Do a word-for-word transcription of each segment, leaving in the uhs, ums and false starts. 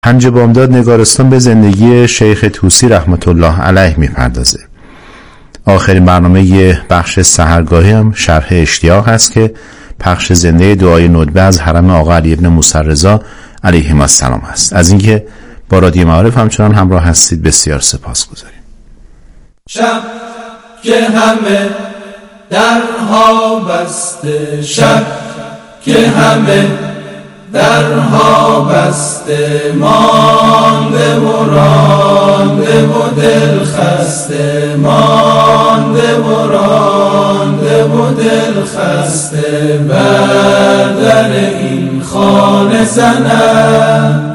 پنج بامداد نگارستان به زندگی شیخ طوسی رحمت الله علیه میپردازه. آخرین برنامه بخش سحرگاهی هم شرح اشتیاق هست که پخش زنده دعای ندبه از حرم آقا علی ابن موسی رضا علیهم السلام است. از اینکه با رادیو معارف همچنان همراه هستید بسیار سپاسگزاریم. شب که همه درها بسته، شب که همه درها بسته، مانده و رانده و دل خسته، مانده و رانده و دل خسته، بر در این خانه زنم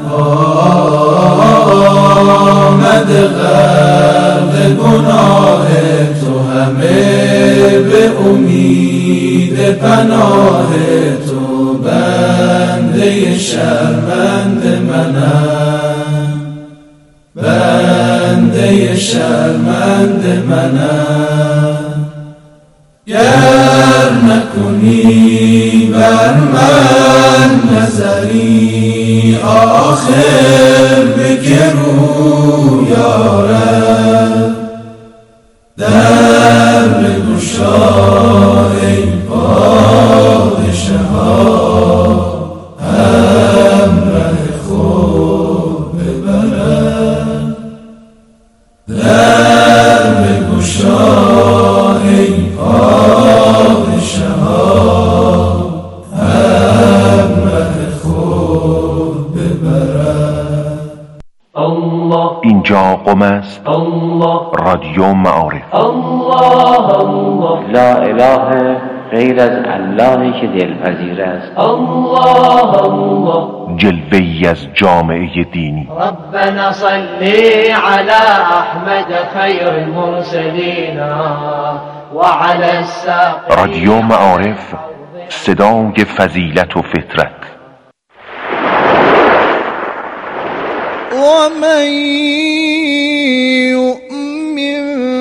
آمده غرق گناه تو، همه به امید پناه تو، بنده شرمنده منم، بنده شرمنده منم. گر نکنی بر من نظری، آخر به که رو یارم، در بگشا ای پادشاه، همراه خود ببرم، در بگشا ای پادشاه، همراه خود ببرم. اینجا قم است رادیو معارف. الله الله، لا اله غیر از اللهی که دلپذیر است. الله الله، جلوه‌ای از جامعه دینی. ربنا صلی علی احمد خیر المرسلین و علی الساقین. رادیو معارف، صدای فضیلت و فطرت. ومن يؤمن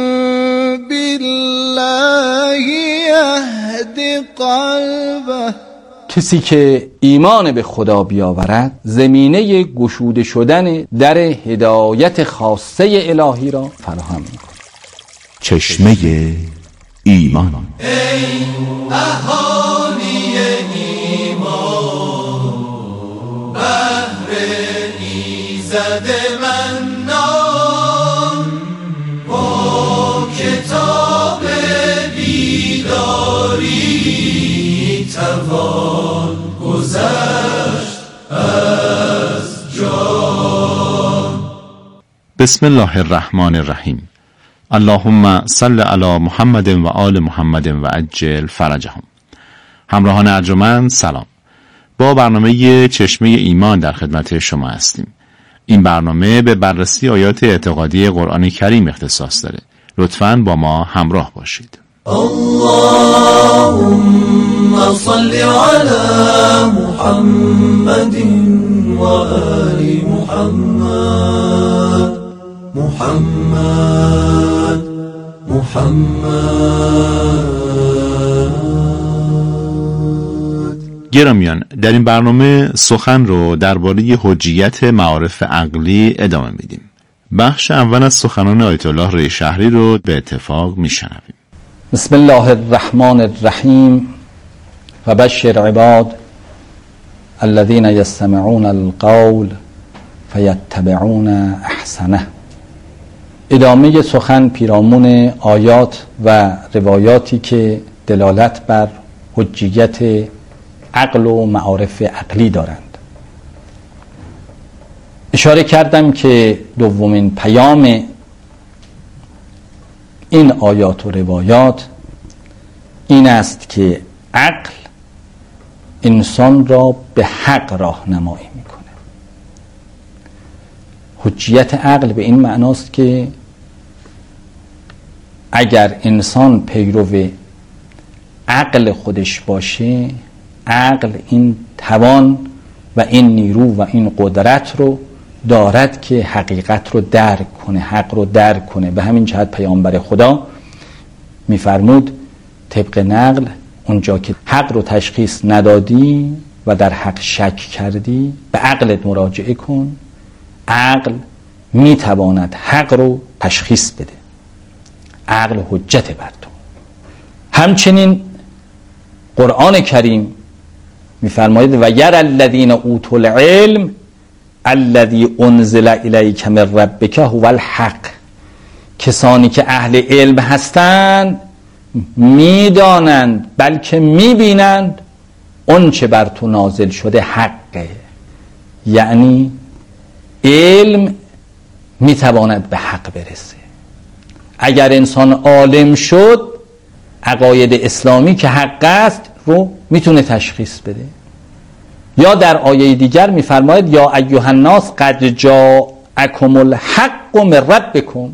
بالله يهد قلبه، کسی که ایمان به خدا بیاورد زمینه گشوده شدن در هدایت خاصه الهی را فراهم می‌کند. چشمه ایمان. ای اهالی ایمان، بهر ایزد منان، با کتاب بیداری توان گذشت از جان. بسم الله الرحمن الرحیم. اللهم صل علی محمد و آل محمد و عجل فرجهم. همراهان ارجمند سلام. با برنامه چشمه ایمان در خدمت شما هستیم. این برنامه به بررسی آیات اعتقادی قرآن کریم اختصاص داره. لطفاً با ما همراه باشید. اللهم صل علی محمد و آل محمد، محمد محمد. گرامیان، در این برنامه سخن رو درباره حجیت معارف عقلی ادامه میدیم. بخش اول از سخنان آیت الله ری شهری رو به اتفاق میشنویم. بسم الله الرحمن الرحیم و بشر عباد الذين يستمعون القول فيتبعون احسنه. ادامه سخن پیرامون آیات و روایاتی که دلالت بر حجیت عقل و معارف عقلی دارند. اشاره کردم که دومین پیام این آیات و روایات این است که عقل انسان را به حق راهنمایی میکنه. حجیت عقل به این معناست که اگر انسان پیرو عقل خودش باشه، عقل این توان و این نیرو و این قدرت رو دارد که حقیقت رو درک کنه، حق رو درک کنه. به همین جهت پیامبر خدا میفرمود طبق نقل اونجا که حق رو تشخیص ندادی و در حق شک کردی به عقلت مراجعه کن عقل میتواند حق رو تشخیص بده. عقل حجت بر تو. همچنین قرآن کریم میفرماید و یر الذین اوتوا العلم الذی انزل الیک من ربک هو الحق. کسانی که اهل علم هستند میدانند بلکه میبینند اون چه بر تو نازل شده حقه. یعنی علم میتواند به حق برسه. اگر انسان عالم شد عقاید اسلامی که حق است رو میتونه تشخیص بده. یا در آیه دیگر میفرماید یا ایها الناس قد جاءکم الحق من ربکم.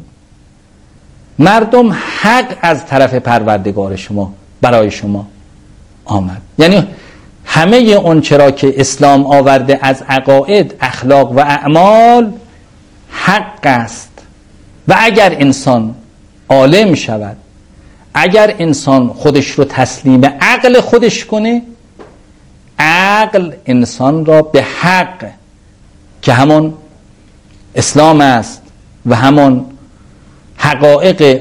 مردم حق از طرف پروردگار شما برای شما آمد. یعنی همه اون چرا که اسلام آورده از عقاید، اخلاق و اعمال حق است. و اگر انسان عالم شود، اگر انسان خودش رو تسلیم عقل خودش کنه، عقل انسان را به حق که همان اسلام است و همان حقایق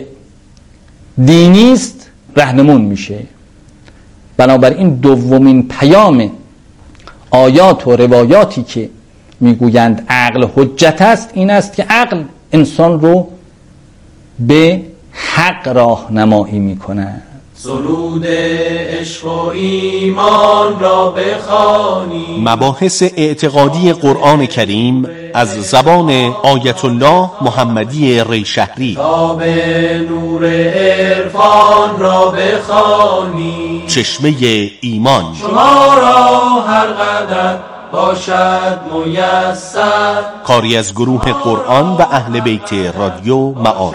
دینی است راهنمون میشه. بنابراین دومین پیام آیات و روایاتی که میگویند عقل حجت است این است که عقل انسان رو به حق راهنمایی میکنه. سرود عشق و ایمان را بخوانی. مباحث اعتقادی قرآن کریم از زبان آیت الله محمدی ریشهری. کتاب نور عرفان را بخوانی. چشمه ایمان. شما را هر قدر باشد میسر. کاری از گروه قرآن و اهل بیت رادیو معارف.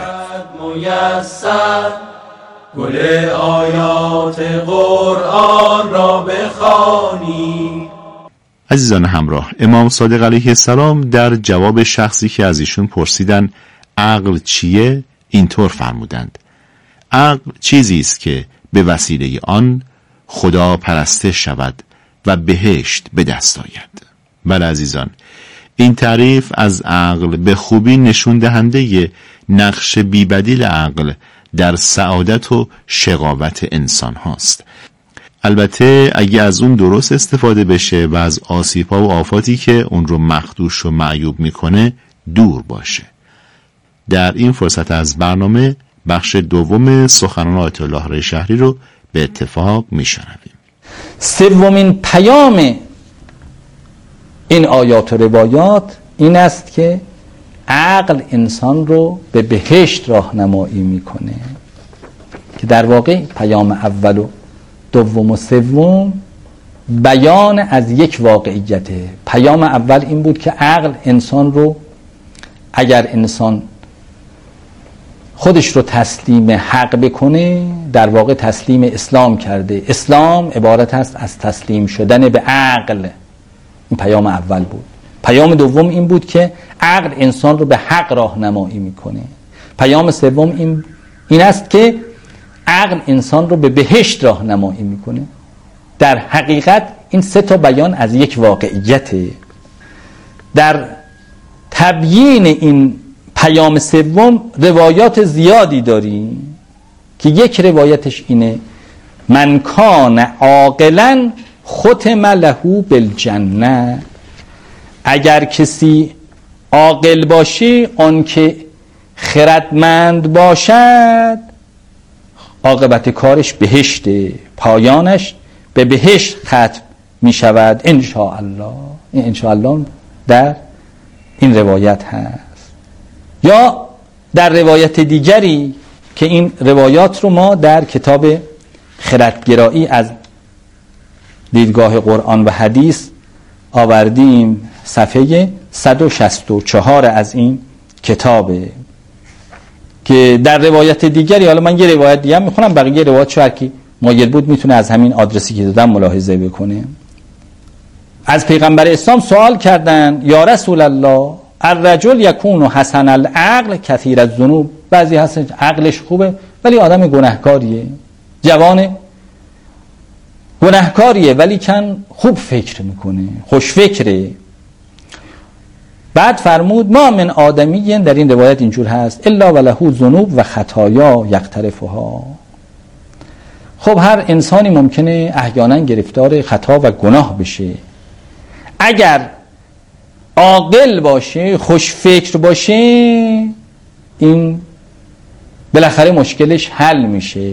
میسر گل آیات قرآن را بخوانی. عزیزان همراه، امام صادق علیه السلام در جواب شخصی که از ایشون پرسیدن عقل چیه اینطور فرمودند: عقل چیزی است که به وسیله آن خدا پرسته شود و بهشت به دست آید. بله عزیزان، این تعریف از عقل به خوبی نشون دهنده نقش بی‌بدیل عقل در سعادت و شقاوت انسان هاست. البته اگه از اون درست استفاده بشه و از آسیب‌ها و آفاتی که اون رو مخدوش و معیوب میکنه دور باشه. در این فرصت از برنامه بخش دوم سخنان آیت الله ریشهری رو به اتفاق میشنویم. سومین پیام این آیات و روایات این است که عقل انسان رو به بهشت راهنمایی میکنه، که در واقع پیام اول و دوم و سوم بیان از یک واقعیته. پیام اول این بود که عقل انسان رو، اگر انسان خودش رو تسلیم حق بکنه، در واقع تسلیم اسلام کرده. اسلام عبارت است از تسلیم شدن به عقل. این پیام اول بود. پیام دوم این بود که عقل انسان رو به حق راهنمایی میکنه. پیام سوم این این است که عقل انسان رو به بهشت راهنمایی میکنه. در حقیقت این سه تا بیان از یک واقعیته. در تبیین این پیام سوم روایات زیادی داریم که یک روایتش اینه: من کان عاقلا ختم له بالجنه. اگر کسی عاقل باشه، آن که خردمند باشد، عاقبت کارش بهشته، پایانش به بهشت ختم می شود ان شاء الله. این ان شاء الله در این روایت هست. یا در روایت دیگری که این روایات رو ما در کتاب خردگرایی از دیدگاه قرآن و حدیث آوردیم، صفحه صد و شصت و چهار از این کتابه، که در روایت دیگری، حالا من یه روایت دیگه هم میخونم، بقیه روایت شو هر کی مایل بود میتونه از همین آدرسی که دادم ملاحظه بکنه. از پیغمبر اسلام سوال کردن: یا رسول الله الرجل یکون حسن العقل کثیر الذنوب. بعضی هست عقلش خوبه ولی آدم گناهکاریه، جوانه گناهکاریه ولی کن خوب فکر میکنه، خوش فکره. بعد فرمود ما من آدمی، در این روایت اینجور هست، الا وله ذنوب و خطایا یقترفها. خب هر انسانی ممکنه احیانا گرفتار خطا و گناه بشه. اگر عاقل باشه، خوش فکر باشه، این بالاخره مشکلش حل میشه.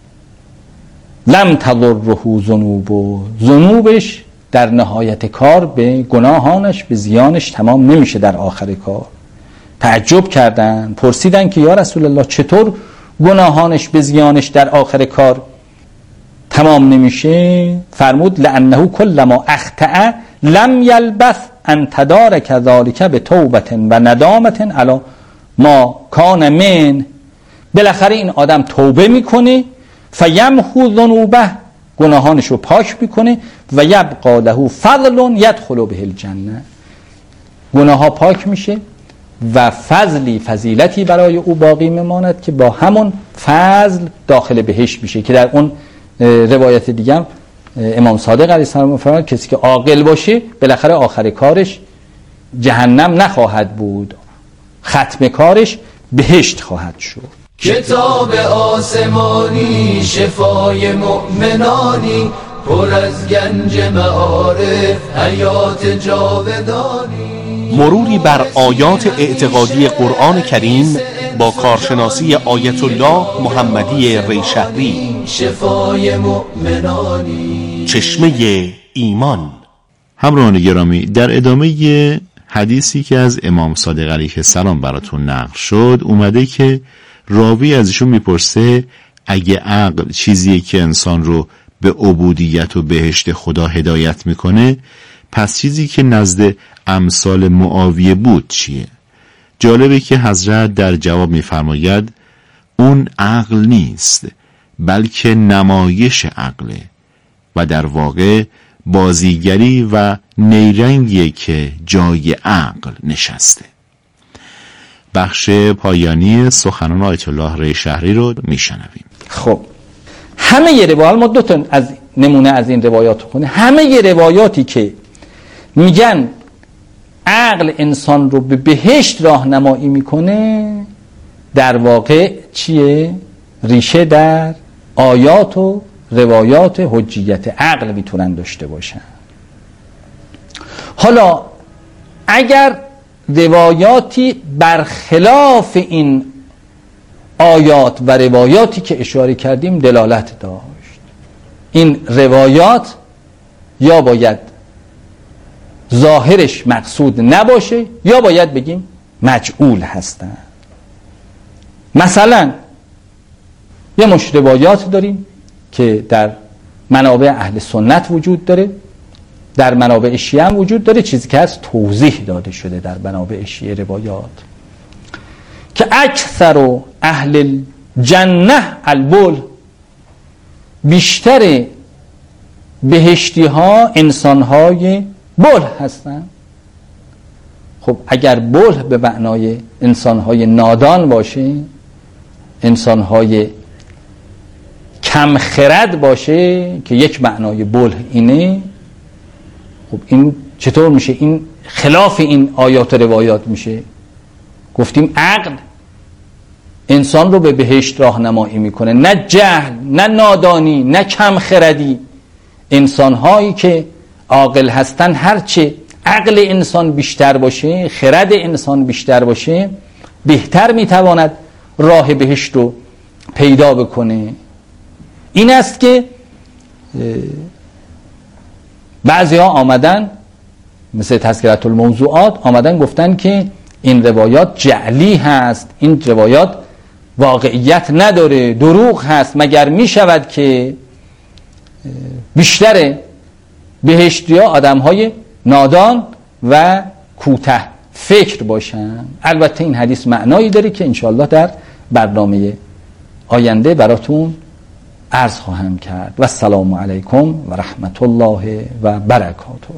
لم تضره ذنوب، ذنوبش در نهایت کار به گناهانش، به زیانش تمام نمیشه در آخر کار. تعجب کردن، پرسیدن که یا رسول الله چطور گناهانش به زیانش در آخر کار تمام نمیشه؟ فرمود لانه کلما اخطأ لم یلبث ان تدارک ذلک بتوبة و ندامة علی ما کان من. بالاخره این آدم توبه میکنه، فیمحو ذنوبه، گناهانش رو پاک میکنه، و یبقى له فضل یدخل به الجنه، گناه ها پاک میشه و فضلی، فضیلتی برای او باقی میماند که با همون فضل داخل بهشت میشه. که در اون روایت دیگه امام صادق علیه السلام میفرماید کسی که عاقل باشه بالاخره آخر کارش جهنم نخواهد بود، ختم کارش بهشت خواهد شد. کتاب آسمانی شفای مؤمنانی، پر از گنج معارف حیات جاودانی. مروری بر آیات اعتقادی قرآن کریم با کارشناسی آیت الله محمدی ریشهری. شفای مؤمنانی، چشمه ایمان. همراهان گرامی، در ادامه حدیثی که از امام صادق علیه السلام براتون نقل شد اومده که راوی ازشون میپرسه اگه عقل چیزیه که انسان رو به عبودیت و بهشت خدا هدایت میکنه، پس چیزی که نزد امثال معاویه بود چیه؟ جالبه که حضرت در جواب میفرماید اون عقل نیست بلکه نمایش عقله و در واقع بازیگری و نیرنگیه که جای عقل نشسته. بخش پایانی سخنان آیت الله ریشهری رو میشنویم. خب همه ی روایات، ما دو تا از نمونه از این روایات خونه، همه ی روایاتی که میگن عقل انسان رو به بهشت راهنمایی میکنه در واقع چیه؟ ریشه در آیات و روایات حجیت عقل میتونن داشته باشن. حالا اگر روایاتی برخلاف این آیات و روایاتی که اشاره کردیم دلالت داشت، این روایات یا باید ظاهرش مقصود نباشه یا باید بگیم مجعول هستن. مثلا یه مش روایات داریم که در منابع اهل سنت وجود داره، در منابع شیعه هم وجود داره، چیزی که از توضیح داده شده در منابع شیعه روایات، که اکثر اهل جنه البول، بیشتر بهشتی ها انسان های بول هستن. خب اگر بول به معنای انسان های نادان باشه، انسان های کم خرد باشه که یک معنای بول اینه، خب این چطور میشه؟ این خلاف این آیات و روایات میشه. گفتیم عقل انسان رو به بهشت راهنمایی میکنه، نه جهل، نه نادانی، نه کم خردی. انسان هایی که عاقل هستن، هرچه عقل انسان بیشتر باشه، خرد انسان بیشتر باشه، بهتر میتواند راه بهشت رو پیدا بکنه. این است که بعضی ها آمدن مثل تذکرة الموضوعات آمدن گفتن که این روایات جعلی هست، این روایات واقعیت نداره، دروغ هست، مگر می شود که بیشتر بهشتی ها آدم های نادان و کوته فکر باشن. البته این حدیث معنایی داره که انشاءالله در برنامه آینده براتون عرض خواهم کرد. و السلام علیکم و رحمت الله و برکاته.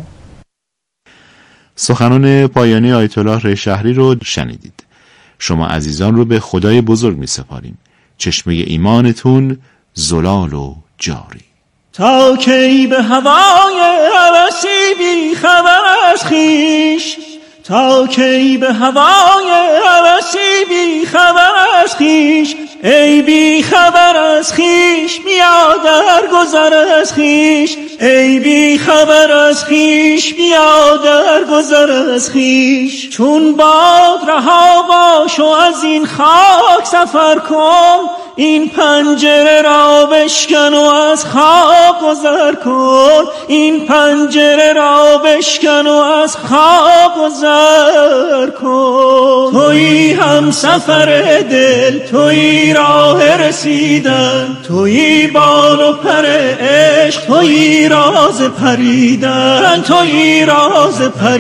سخنان پایانی آیت الله ریشهری رو شنیدید. شما عزیزان رو به خدای بزرگ می سپاریم. چشمه ایمانتون زلال و جاری. تا کی به هوای هوسی بی خبر از خویش، تا کی به هوای هوسی بی خبر از خویش، ای بی خبر از خویش بیا در گذر از خویش، ای بی خبر از خویش بیا در گذر از خویش. چون باد رها باش و از این خاک سفر کن، این پنجره را بشکن و از خاک گذر کن، این پنجره را بشکن و از خاک گذر کن. تویی هم سفر دل، تویی راه رسیدن، تویی بال و پر عشق، تویی راز پریدن، تویی راز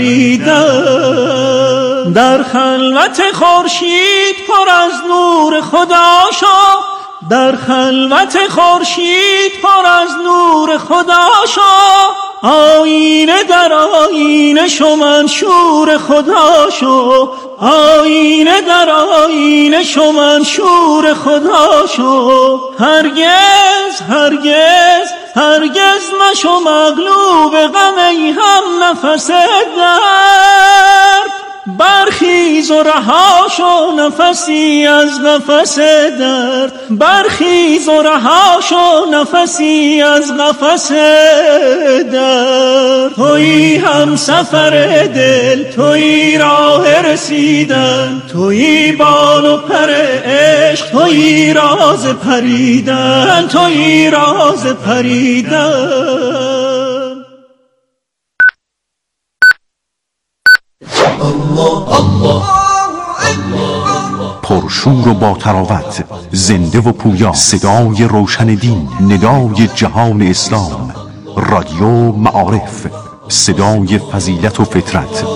پریدن. در خلوت خورشید پر از نور خدا شو، در خلوت خورشید پر از نور خدا شو، آینه در آینه شو منشور خدا شو، آینه در آینه شو منشور خدا شو. هرگز هرگز هرگز مشو مغلوب غم، ای هم نفس درد، برخیز و رها شو نفسی از قفس درد، برخیز و رها شو نفسی از قفس درد. تویی هم سفر دل، تویی راه رسیدن، تویی بال و پر عشق، تویی راز پریدن، تویی راز پریدن. پرشور و با تراوت، زنده و پویا، صدای روشن دین، ندای جهان اسلام، رادیو معارف، صدای فضیلت و فطرت.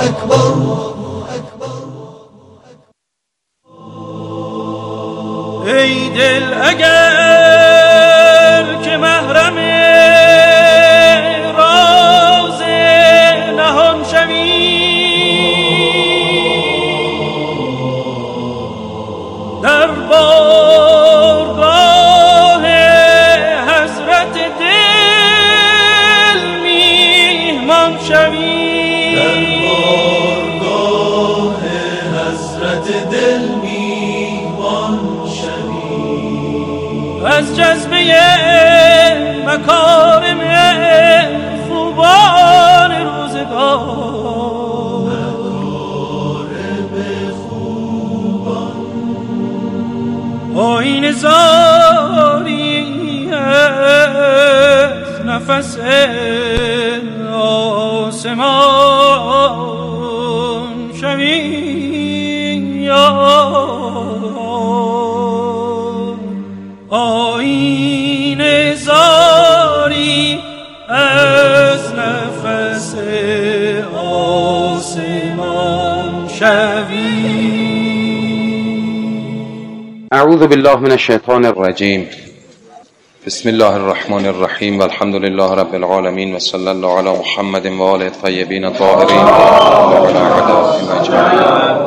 ای دل اگر که محرم راز نهان شوی، در بارگاه حضرت دل میهمان شوی، در بارگاه حضرت دل میهمان شوی. از جذبه مکارم خوبان روزگار، آینه زاری از نفس آسمان شوی، آینه زاری از نفس آسمان شوی. اعوذ بالله من الشیطان الرجیم. بسم الله الرحمن الرحیم والحمد لله رب العالمین و صلی الله علی محمد و آله الطیبین الطاهرین و علی اعدائهم اجمعین.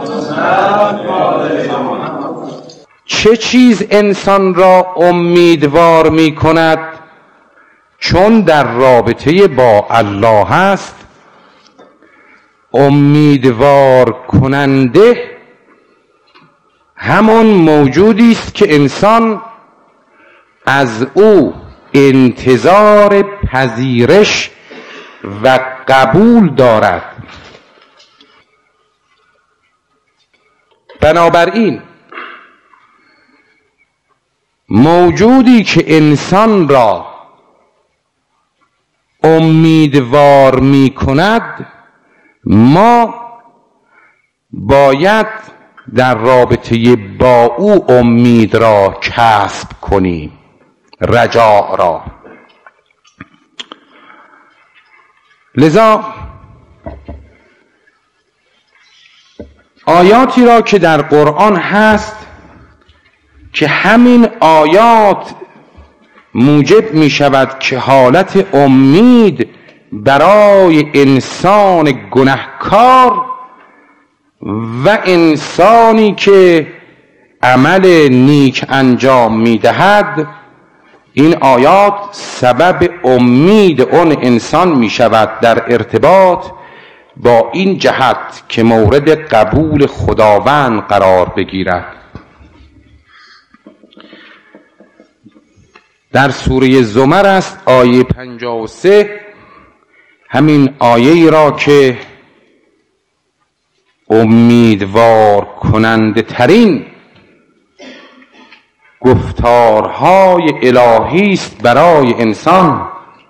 چه چیز انسان را امیدوار می کند چون در رابطه با الله است؟ امیدوار کننده همون موجودی است که انسان از او انتظار پذیرش و قبول دارد. بنابراین موجودی که انسان را امیدوار می کند، ما باید در رابطه با او امید را کسب کنیم، رجاء را. لذا آیاتی را که در قرآن هست که همین آیات موجب می شود که حالت امید برای انسان گنهکار و انسانی که عمل نیک انجام می دهد، این آیات سبب امید اون انسان می شود در ارتباط با این جهت که مورد قبول خداوند قرار بگیرد. در سوره زمر است آیه پنجاه و سه، همین آیه ای را که امیدوار کننده ترین گفتارهای الهی است برای انسان.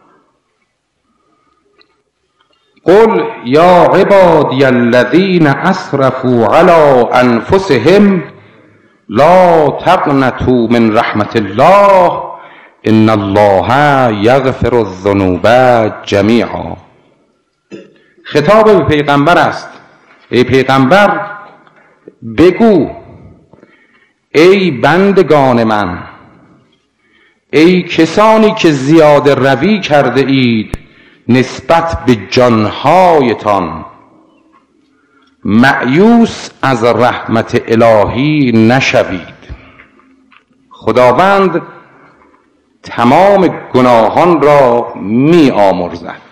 قل یا عبادی الذین اسرفوا علی انفسهم لا تقنطوا من رحمت الله ان الله یغفر الذنوب جمیعا. خطاب به پیغمبر است. ای پیغمبر بگو ای بندگان من، ای کسانی که زیاده روی کرده اید نسبت به جانهایتان، مأیوس از رحمت الهی نشوید. خداوند تمام گناهان را می آمرزد.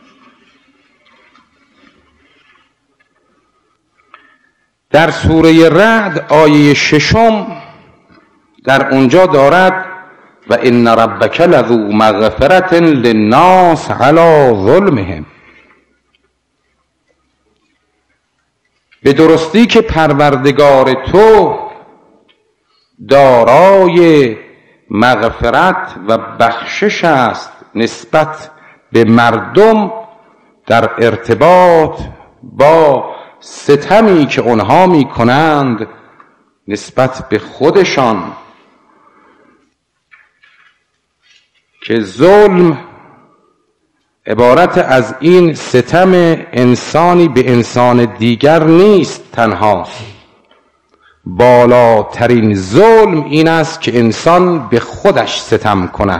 در سوره رعد آیه ششم در اونجا دارد و ان ربک لذو مغفرة للناس علی ظلمهم. به درستی که پروردگار تو دارای مغفرت و بخشش است نسبت به مردم در ارتباط با ستمی که اونها می کنند نسبت به خودشان، که ظلم عبارت از این ستم انسانی به انسان دیگر نیست تنهاست. بالاترین ظلم این است که انسان به خودش ستم کند.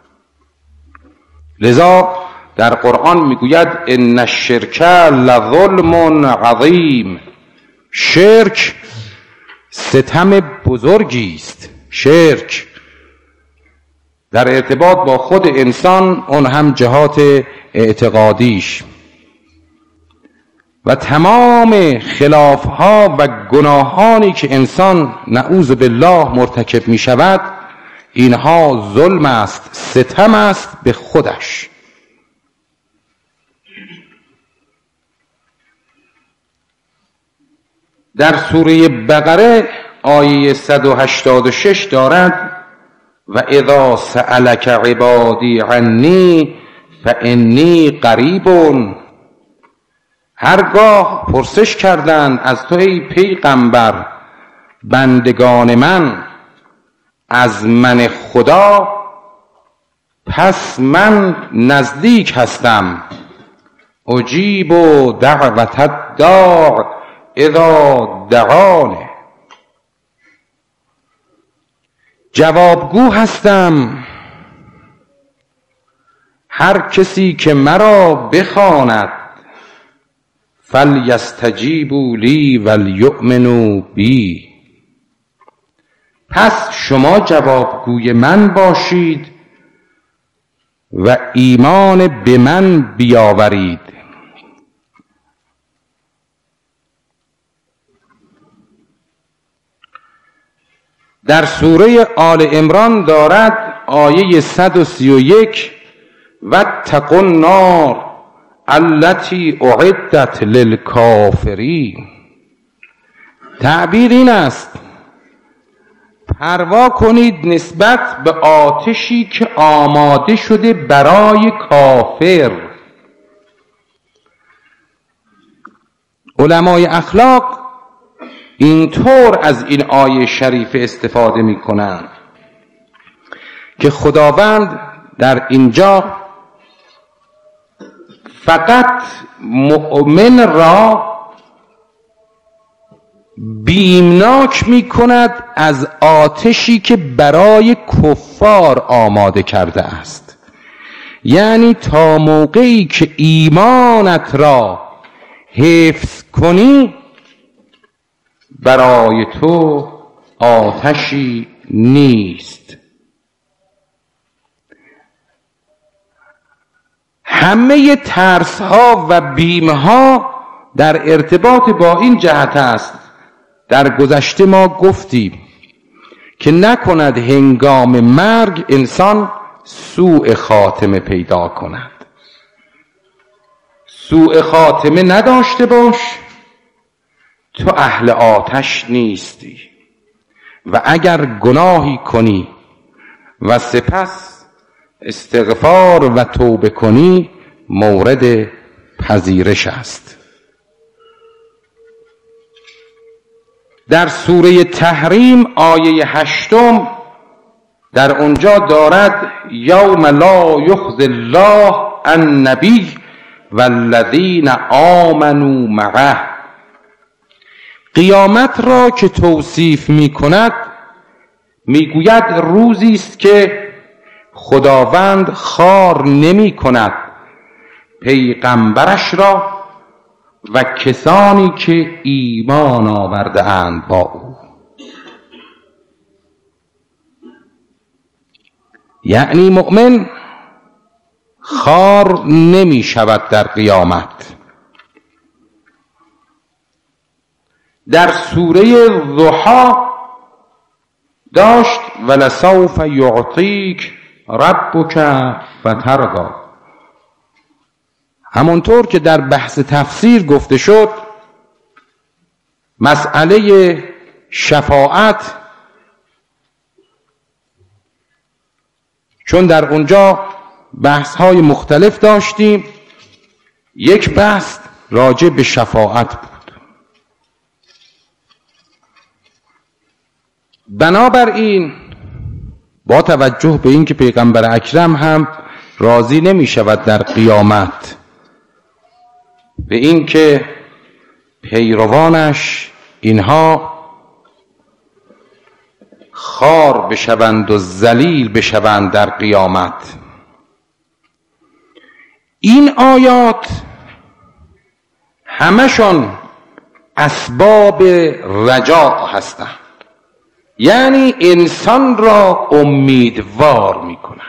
لذا در قرآن میگوید ان الشرک لظلم عظیم. شرک ستم بزرگی است. شرک در ارتباط با خود انسان، اون هم جهات اعتقادیش، و تمام خلافها و گناهانی که انسان نعوذ بالله مرتکب می شود اینها ظلم است، ستم است به خودش. در سوره بقره آیه صد و هشتاد و شش دارد و اذا سألك عبادی عنی فانی قریب. هرگاه پرسش کردند از تو ای پیغمبر بندگان من از من خدا، پس من نزدیک هستم. اجیب دعوت الداع اذا دعانه. جوابگو هستم هر کسی که مرا بخواند. فلیستجیبوا لی ولیؤمنوا بی. پس شما جوابگوی من باشید و ایمان به من بیاورید. در سوره آل عمران دارد آیه صد و سی و یک واتقوا النار التي اعدت للکافرین. تعبیر این است پروا کنید نسبت به آتشی که آماده شده برای کافر. علمای اخلاق اینطور از این آیه شریف استفاده می کنند که خداوند در اینجا فقط مؤمن را بیمناک می کند از آتشی که برای کفار آماده کرده است. یعنی تا موقعی که ایمانت را حفظ کنی برای تو آتشی نیست. همه ترس ها و بیم ها در ارتباط با این جهت است. در گذشته ما گفتیم که نکند هنگام مرگ انسان سوء خاتمه پیدا کند. سوء خاتمه نداشته باش، تو اهل آتش نیستی و اگر گناهی کنی و سپس استغفار و توبه کنی مورد پذیرش است. در سوره تحریم آیه هشتم در اونجا دارد یوم لا یخزی الله النبی والذین آمنوا معه. قیامت را که توصیف می کند می گوید روزی است که خداوند خوار نمی کند پیغمبرش را و کسانی که ایمان آورده اند با او. یعنی مؤمن خوار نمی شود در قیامت. در سوره ضحی داشت ولسوف یعطیک ربک فترضی. همونطور که در بحث تفسیر گفته شد، مسئله شفاعت، چون در اونجا بحث های مختلف داشتیم، یک بحث راجع به شفاعت بود. بنابراین با توجه به اینکه پیغمبر اکرم هم راضی نمی شود در قیامت به اینکه پیروانش اینها خوار بشوند و ذلیل بشوند در قیامت، این آیات همشون اسباب رجاء هستند، یعنی انسان را امیدوار میکنند.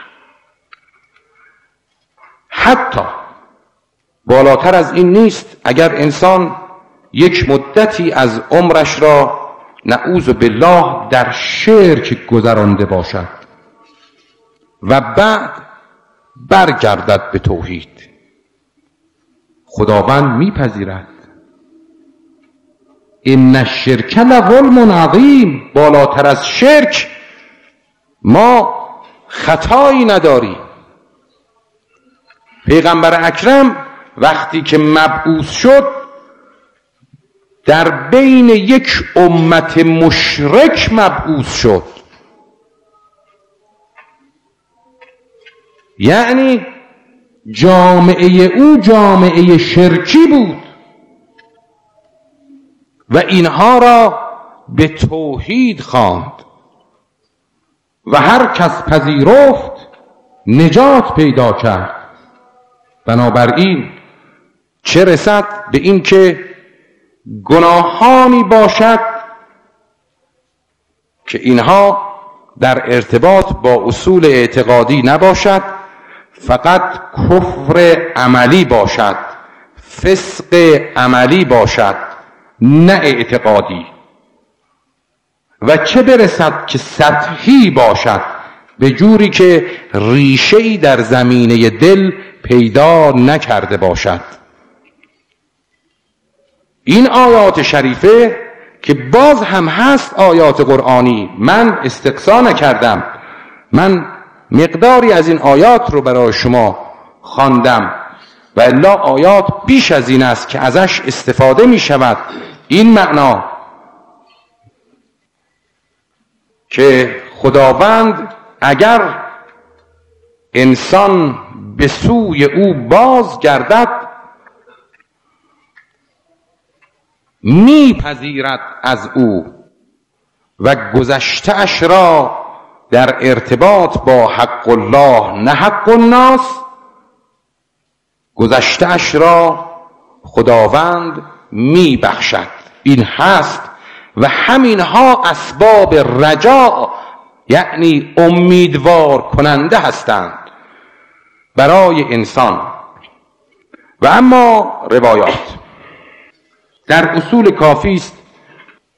حتی بالاتر از این نیست اگر انسان یک مدتی از عمرش را نعوذ بالله در شرک گذرانده باشد و بعد برگردد به توحید، خداوند میپذیرد. ان الشرک لظلم عظیم. بالاتر از شرک ما خطایی نداریم. پیغمبر اکرم وقتی که مبعوث شد در بین یک امت مشرک مبعوث شد، یعنی جامعه او جامعه شرکی بود و اینها را به توحید خواند و هر کس پذیرفت نجات پیدا کرد. بنابراین چه رسد به این که گناهانی باشد که اینها در ارتباط با اصول اعتقادی نباشد، فقط کفر عملی باشد، فسق عملی باشد، نه اعتقادی، و چه برسد که سطحی باشد، به جوری که ریشه‌ای در زمینه دل پیدا نکرده باشد. این آیات شریفه که باز هم هست آیات قرآنی، من استقصا نکردم، من مقداری از این آیات رو برای شما خواندم و الا آیات بیش از این است که ازش استفاده می شود. این معنا که خداوند اگر انسان به سوی او باز گردد میپذیرد از او و گذشته اش را در ارتباط با حق الله نه حق الناس، گذشته اش را خداوند میبخشد. این هست و همینها اسباب رجاء، یعنی امیدوار کننده هستند برای انسان. و اما روایات در اصول کافی است